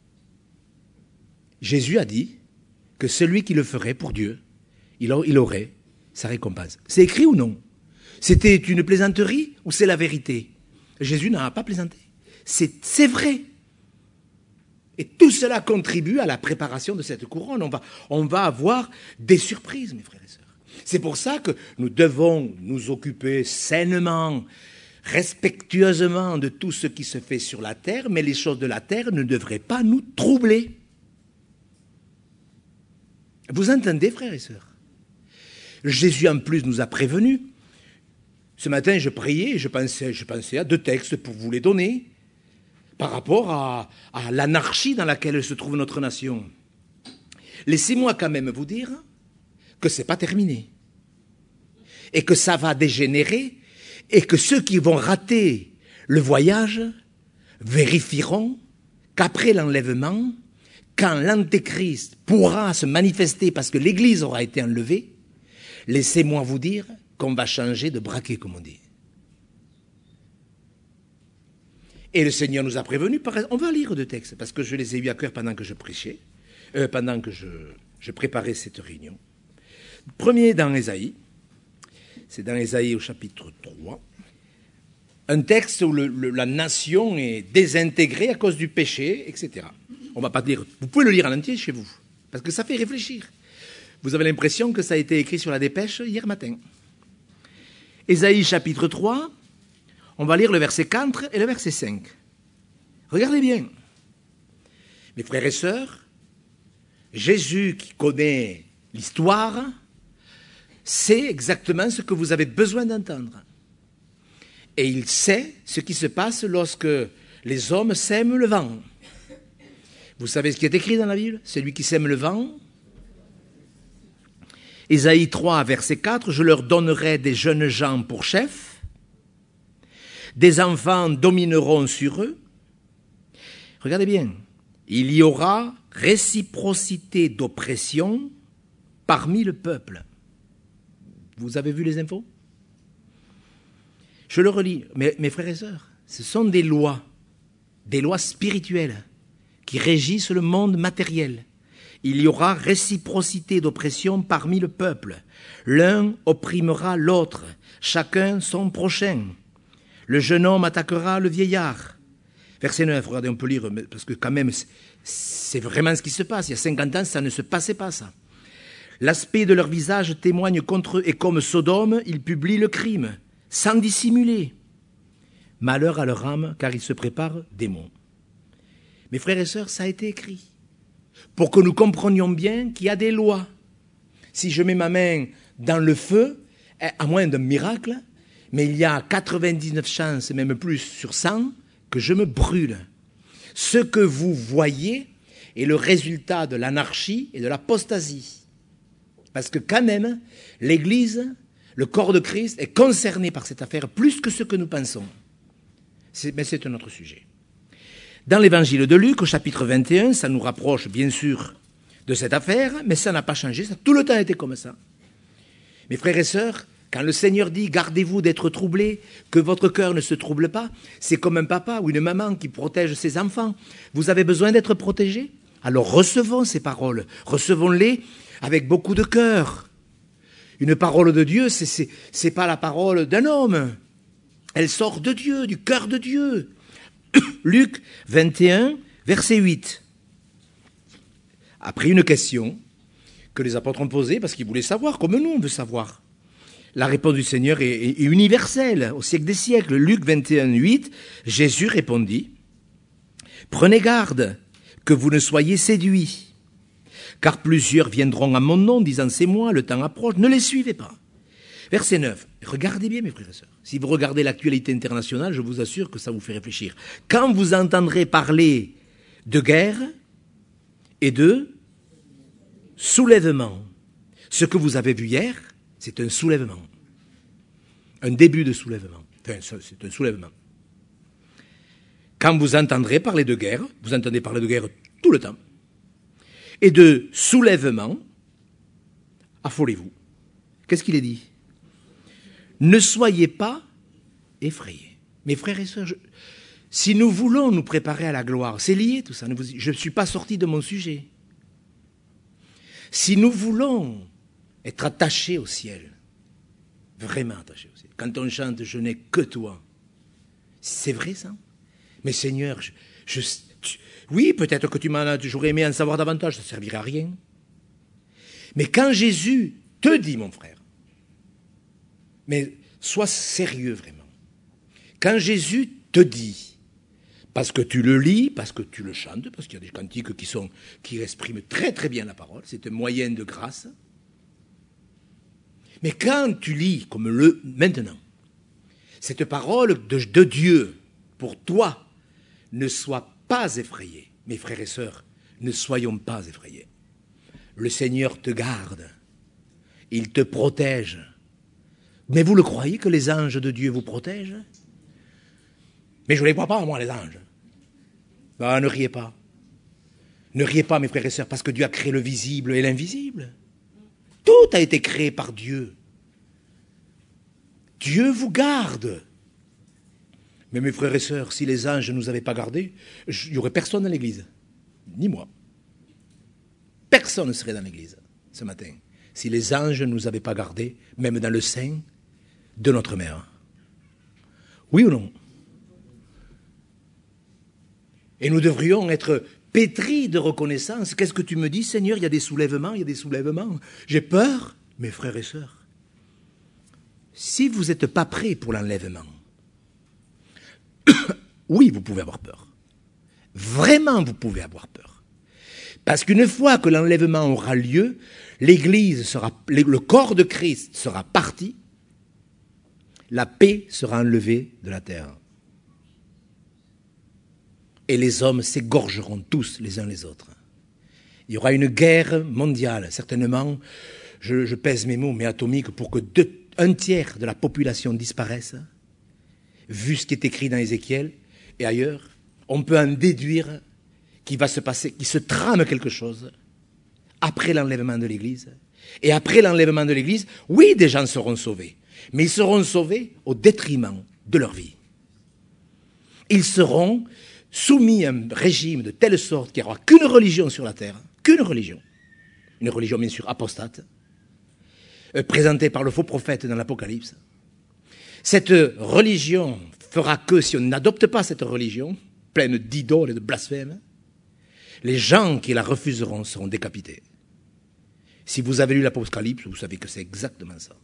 Jésus a dit que celui qui le ferait pour Dieu, il aurait sa récompense. C'est écrit ou non? C'était une plaisanterie ou c'est la vérité? Jésus n'en a pas plaisanté. C'est, c'est vrai. Et tout cela contribue à la préparation de cette couronne. On va, on va avoir des surprises, mes frères et sœurs. C'est pour ça que nous devons nous occuper sainement, respectueusement de tout ce qui se fait sur la terre, mais les choses de la terre ne devraient pas nous troubler. Vous entendez, frères et sœurs? Jésus, en plus, nous a prévenus. Ce matin, je priais et je pensais, je pensais à deux textes pour vous les donner par rapport à, à l'anarchie dans laquelle se trouve notre nation. Laissez-moi quand même vous dire que ce n'est pas terminé et que ça va dégénérer et que ceux qui vont rater le voyage vérifieront qu'après l'enlèvement, quand l'Antéchrist pourra se manifester parce que l'Église aura été enlevée, laissez-moi vous dire qu'on va changer de braquet, comme on dit. Et le Seigneur nous a prévenus. On va lire deux textes, parce que je les ai eus à cœur pendant que je prêchais, euh, pendant que je, je préparais cette réunion. Premier dans Ésaïe, c'est dans Ésaïe au chapitre trois, un texte où le, le, la nation est désintégrée à cause du péché, et cetera. On ne va pas lire, vous pouvez le lire en entier chez vous, parce que ça fait réfléchir. Vous avez l'impression que ça a été écrit sur la dépêche hier matin. Ésaïe chapitre trois, on va lire le verset quatre et le verset cinq. Regardez bien. Mes frères et sœurs, Jésus qui connaît l'histoire, sait exactement ce que vous avez besoin d'entendre. Et il sait ce qui se passe lorsque les hommes sèment le vent. Vous savez ce qui est écrit dans la Bible? Celui qui sème le vent. Ésaïe trois, verset quatre, « Je leur donnerai des jeunes gens pour chefs, des enfants domineront sur eux. » Regardez bien, il y aura réciprocité d'oppression parmi le peuple. Vous avez vu les infos? Je le relis. Mes, mes frères et sœurs, ce sont des lois, des lois spirituelles qui régissent le monde matériel. Il y aura réciprocité d'oppression parmi le peuple. L'un opprimera l'autre, chacun son prochain. Le jeune homme attaquera le vieillard. Verset neuf, regardez, on peut lire, parce que quand même, c'est vraiment ce qui se passe. Il y a cinquante ans, ça ne se passait pas, ça. L'aspect de leur visage témoigne contre eux, et comme Sodome, ils publient le crime, sans dissimuler. Malheur à leur âme, car ils se préparent démons. Mes frères et sœurs, ça a été écrit, pour que nous comprenions bien qu'il y a des lois. Si je mets ma main dans le feu, à moins d'un miracle, mais il y a quatre-vingt-dix-neuf chances, même plus sur cent, que je me brûle. Ce que vous voyez est le résultat de l'anarchie et de l'apostasie. Parce que quand même, l'Église, le corps de Christ, est concerné par cette affaire plus que ce que nous pensons. C'est, mais c'est un autre sujet. Dans l'évangile de Luc, au chapitre vingt et un, ça nous rapproche bien sûr de cette affaire, mais ça n'a pas changé, ça a tout le temps été comme ça. Mes frères et sœurs, quand le Seigneur dit « Gardez-vous d'être troublés, que votre cœur ne se trouble pas », c'est comme un papa ou une maman qui protège ses enfants. Vous avez besoin d'être protégés? Alors recevons ces paroles, recevons-les avec beaucoup de cœur. Une parole de Dieu, c'est, c'est, c'est pas la parole d'un homme. Elle sort de Dieu, du cœur de Dieu. Luc vingt et un, verset huit. Après une question que les apôtres ont posée, parce qu'ils voulaient savoir, comme nous on veut savoir. La réponse du Seigneur est, est universelle, au siècle des siècles. Luc vingt et un, huit, Jésus répondit, « Prenez garde que vous ne soyez séduits, car plusieurs viendront à mon nom, disant « C'est moi, le temps approche », ne les suivez pas. Verset neuf. Regardez bien, mes frères et sœurs. Si vous regardez l'actualité internationale, je vous assure que ça vous fait réfléchir. Quand vous entendrez parler de guerre et de soulèvement, ce que vous avez vu hier, c'est un soulèvement. Un début de soulèvement. Enfin, c'est un soulèvement. Quand vous entendrez parler de guerre, vous entendez parler de guerre tout le temps, et de soulèvement, affolez-vous. Qu'est-ce qu'il est dit? Ne soyez pas effrayés. Mes frères et sœurs, je, si nous voulons nous préparer à la gloire, c'est lié tout ça. Je ne suis pas sorti de mon sujet. Si nous voulons être attachés au ciel, vraiment attachés au ciel, quand on chante « Je n'ai que toi », c'est vrai ça? Mais Seigneur, je, je, tu, oui, peut-être que tu m'en, j'aurais aimé en savoir davantage, ça ne servirait à rien. Mais quand Jésus te dit, mon frère, mais sois sérieux vraiment, quand Jésus te dit, parce que tu le lis, parce que tu le chantes, parce qu'il y a des cantiques qui, sont, qui expriment très très bien la parole, c'est un moyen de grâce, mais quand tu lis, comme le maintenant, cette parole de, de Dieu pour toi, ne sois pas effrayé. Mes frères et sœurs, ne soyons pas effrayés. Le Seigneur te garde. Il te protège. Mais vous le croyez que les anges de Dieu vous protègent? Mais je ne les vois pas, moi, les anges. Ben, ne riez pas. Ne riez pas, mes frères et sœurs, parce que Dieu a créé le visible et l'invisible. Tout a été créé par Dieu. Dieu vous garde. Mais mes frères et sœurs, si les anges ne nous avaient pas gardés, il n'y aurait personne dans l'église. Ni moi. Personne ne serait dans l'église ce matin. Si les anges ne nous avaient pas gardés, même dans le sein de notre mère. Oui ou non? Et nous devrions être pétris de reconnaissance. Qu'est-ce que tu me dis, Seigneur? Il y a des soulèvements, il y a des soulèvements. J'ai peur, mes frères et sœurs. Si vous n'êtes pas prêts pour l'enlèvement, oui, vous pouvez avoir peur. Vraiment, vous pouvez avoir peur. Parce qu'une fois que l'enlèvement aura lieu, l'Église sera, le corps de Christ sera parti, la paix sera enlevée de la terre. Et les hommes s'égorgeront tous les uns les autres. Il y aura une guerre mondiale, certainement, je, je pèse mes mots, mais atomique, pour que deux, un tiers de la population disparaisse, vu ce qui est écrit dans Ézéchiel et ailleurs, on peut en déduire qu'il va se passer, qu'il se trame quelque chose après l'enlèvement de l'Église. Et après l'enlèvement de l'Église, oui, des gens seront sauvés, mais ils seront sauvés au détriment de leur vie. Ils seront soumis à un régime de telle sorte qu'il n'y aura qu'une religion sur la terre, qu'une religion, une religion bien sûr apostate, euh, présentée par le faux prophète dans l'Apocalypse. Cette religion fera que, si on n'adopte pas cette religion, pleine d'idoles et de blasphèmes, les gens qui la refuseront seront décapités. Si vous avez lu l'Apocalypse, vous savez que c'est exactement ça.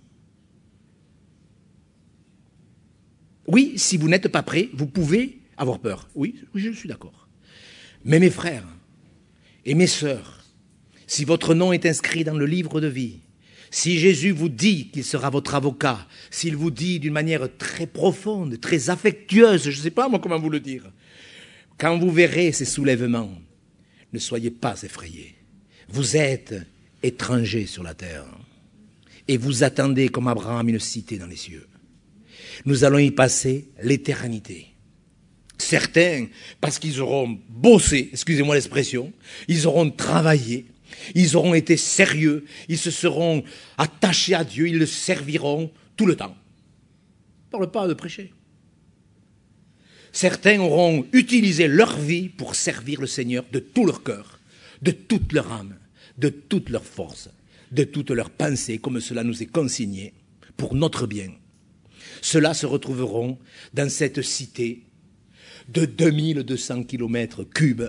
Oui, si vous n'êtes pas prêts, vous pouvez avoir peur. Oui, oui, je suis d'accord. Mais mes frères et mes sœurs, si votre nom est inscrit dans le livre de vie, si Jésus vous dit qu'il sera votre avocat, s'il vous dit d'une manière très profonde, très affectueuse, je ne sais pas moi comment vous le dire, quand vous verrez ces soulèvements, ne soyez pas effrayés. Vous êtes étrangers sur la terre et vous attendez comme Abraham une cité dans les cieux. Nous allons y passer l'éternité. Certains, parce qu'ils auront bossé, excusez-moi l'expression, ils auront travaillé, ils auront été sérieux, ils se seront attachés à Dieu, ils le serviront tout le temps. Je ne parle pas de prêcher. Certains auront utilisé leur vie pour servir le Seigneur de tout leur cœur, de toute leur âme, de toute leur force, de toute leur pensée, comme cela nous est consigné, pour notre bien. Ceux-là se retrouveront dans cette cité de deux mille deux cents kilomètres cubes.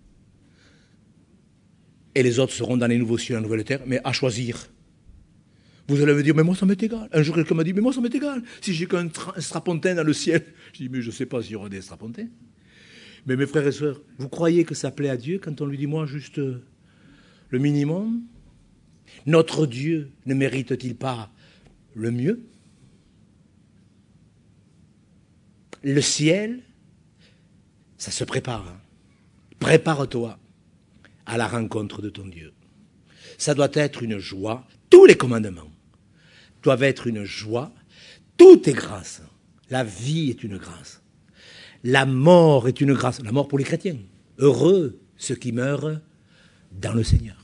Et les autres seront dans les nouveaux cieux et la nouvelle terre, mais à choisir. Vous allez me dire, mais moi ça m'est égal. Un jour quelqu'un m'a dit, mais moi ça m'est égal. Si j'ai qu'un tra- un strapontin dans le ciel, je dis, mais je ne sais pas s'il y aura des strapontins. Mais mes frères et sœurs, vous croyez que ça plaît à Dieu quand on lui dit, moi juste euh, le minimum? Notre Dieu ne mérite-t-il pas le mieux. Le ciel, ça se prépare. Prépare-toi à la rencontre de ton Dieu. Ça doit être une joie. Tous les commandements doivent être une joie. Tout est grâce. La vie est une grâce. La mort est une grâce. La mort pour les chrétiens. Heureux ceux qui meurent dans le Seigneur,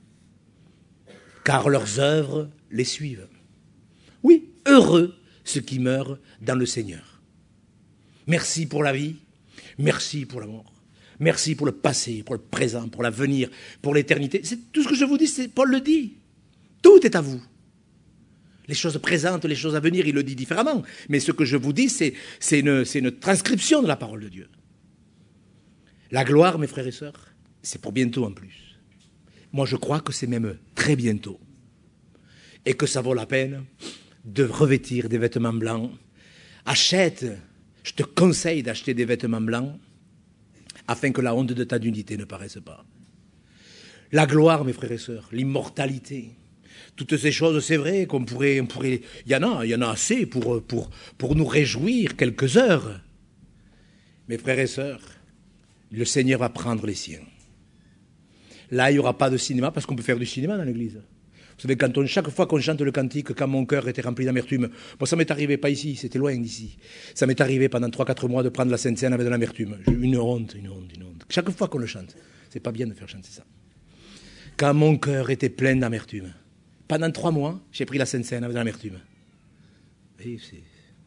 car leurs œuvres les suivent. Oui, heureux ceux qui meurent dans le Seigneur. Merci pour la vie, merci pour la mort, merci pour le passé, pour le présent, pour l'avenir, pour l'éternité. C'est tout ce que je vous dis, c'est Paul le dit. Tout est à vous. Les choses présentes, les choses à venir, il le dit différemment. Mais ce que je vous dis, c'est, c'est, une, c'est une transcription de la parole de Dieu. La gloire, mes frères et sœurs, c'est pour bientôt en plus. Moi, je crois que c'est même très bientôt. Et que ça vaut la peine de revêtir des vêtements blancs. Achète, je te conseille d'acheter des vêtements blancs afin que la honte de ta nudité ne paraisse pas. La gloire, mes frères et sœurs, l'immortalité, toutes ces choses, c'est vrai qu'on pourrait, on pourrait, il y en a, il y en a assez pour, pour, pour nous réjouir quelques heures. Mes frères et sœurs, le Seigneur va prendre les siens. Là, il n'y aura pas de cinéma, parce qu'on peut faire du cinéma dans l'église. Vous savez, quand on, chaque fois qu'on chante le cantique, quand mon cœur était rempli d'amertume, bon, ça m'est arrivé pas ici, c'était loin d'ici. Ça m'est arrivé pendant trois quatre mois de prendre la Sainte Seine avec de l'amertume. J'ai eu une honte, une honte, une honte. Chaque fois qu'on le chante, c'est pas bien de faire chanter ça. Quand mon cœur était plein d'amertume, pendant trois mois, j'ai pris la Sainte Seine avec de l'amertume. Et c'est...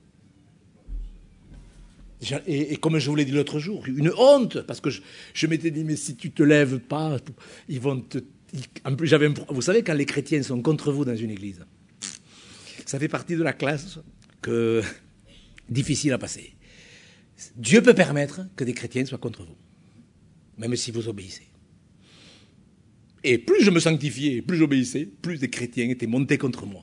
Et, et comme je vous l'ai dit l'autre jour, une honte, parce que je, je m'étais dit, mais si tu te lèves pas, ils vont te... Ils, en plus, j'avais un, vous savez, quand les chrétiens sont contre vous dans une église, ça fait partie de la classe que, difficile à passer. Dieu peut permettre que des chrétiens soient contre vous, même si vous obéissez. Et plus je me sanctifiais, plus j'obéissais, plus des chrétiens étaient montés contre moi.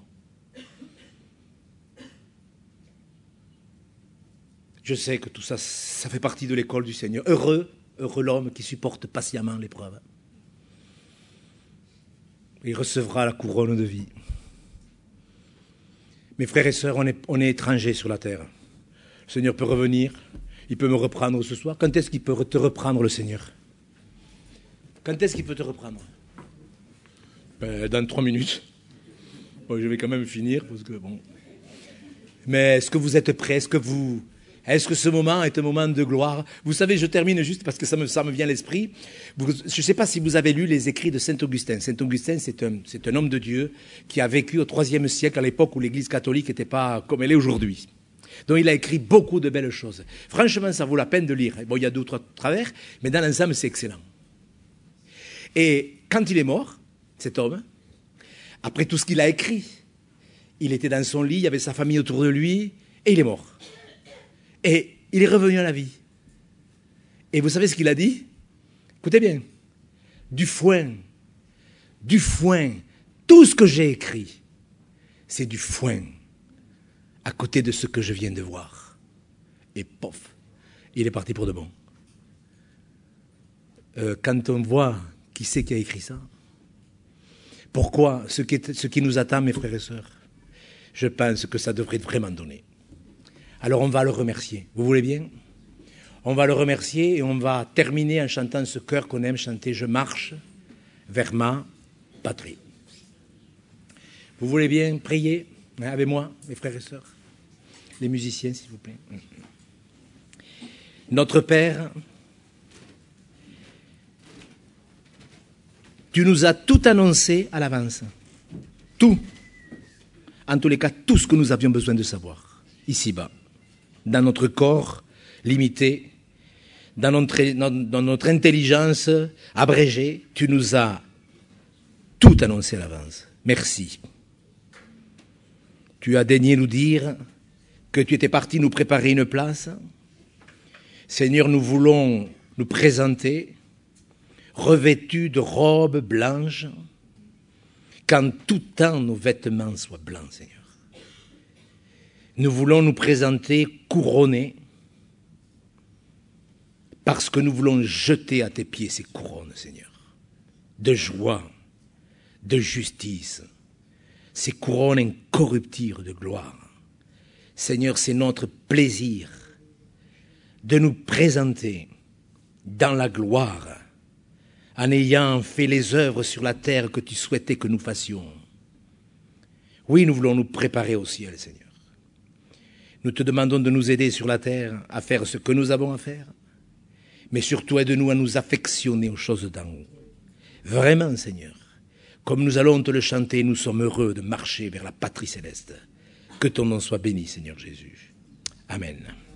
Je sais que tout ça, ça fait partie de l'école du Seigneur. Heureux, heureux l'homme qui supporte patiemment l'épreuve. Il recevra la couronne de vie. Mes frères et sœurs, on est, on est étrangers sur la terre. Le Seigneur peut revenir, il peut me reprendre ce soir. Quand est-ce qu'il peut te reprendre, le Seigneur? Quand est-ce qu'il peut te reprendre? Ben, dans trois minutes. Bon, je vais quand même finir, parce que bon. Mais est-ce que vous êtes prêts? Est-ce que vous... Est-ce que ce moment est un moment de gloire? Vous savez, je termine juste parce que ça me, ça me vient à l'esprit. Vous, je ne sais pas si vous avez lu les écrits de saint Augustin. Saint Augustin, c'est un, c'est un homme de Dieu qui a vécu au troisième siècle, à l'époque où l'Église catholique n'était pas comme elle est aujourd'hui. Donc il a écrit beaucoup de belles choses. Franchement, ça vaut la peine de lire. Bon, il y a deux ou trois travers, mais dans l'ensemble, c'est excellent. Et quand il est mort, cet homme, après tout ce qu'il a écrit, il était dans son lit, il y avait sa famille autour de lui, et il est mort. Et il est revenu à la vie. Et vous savez ce qu'il a dit? Écoutez bien. Du foin, du foin, tout ce que j'ai écrit, c'est du foin à côté de ce que je viens de voir. Et pof, il est parti pour de bon. Euh, quand on voit qui c'est qui a écrit ça, pourquoi ce qui, est, ce qui nous attend, mes frères et sœurs, je pense que ça devrait vraiment donner. Alors on va le remercier. Vous voulez bien? On va le remercier et on va terminer en chantant ce chœur qu'on aime chanter. Je marche vers ma patrie. Vous voulez bien prier avec moi, mes frères et sœurs? Les musiciens, s'il vous plaît. Notre Père, tu nous as tout annoncé à l'avance. Tout. En tous les cas, tout ce que nous avions besoin de savoir, ici-bas. Dans notre corps limité, dans notre, dans notre intelligence abrégée, tu nous as tout annoncé à l'avance. Merci. Tu as daigné nous dire que tu étais parti nous préparer une place. Seigneur, nous voulons nous présenter revêtus de robes blanches, qu'en tout temps nos vêtements soient blancs, Seigneur. Nous voulons nous présenter couronnés parce que nous voulons jeter à tes pieds ces couronnes, Seigneur, de joie, de justice, ces couronnes incorruptibles de gloire. Seigneur, c'est notre plaisir de nous présenter dans la gloire en ayant fait les œuvres sur la terre que tu souhaitais que nous fassions. Oui, nous voulons nous préparer au ciel, Seigneur. Nous te demandons de nous aider sur la terre à faire ce que nous avons à faire, mais surtout aide-nous à nous affectionner aux choses d'en haut. Vraiment, Seigneur, comme nous allons te le chanter, nous sommes heureux de marcher vers la patrie céleste. Que ton nom soit béni, Seigneur Jésus. Amen.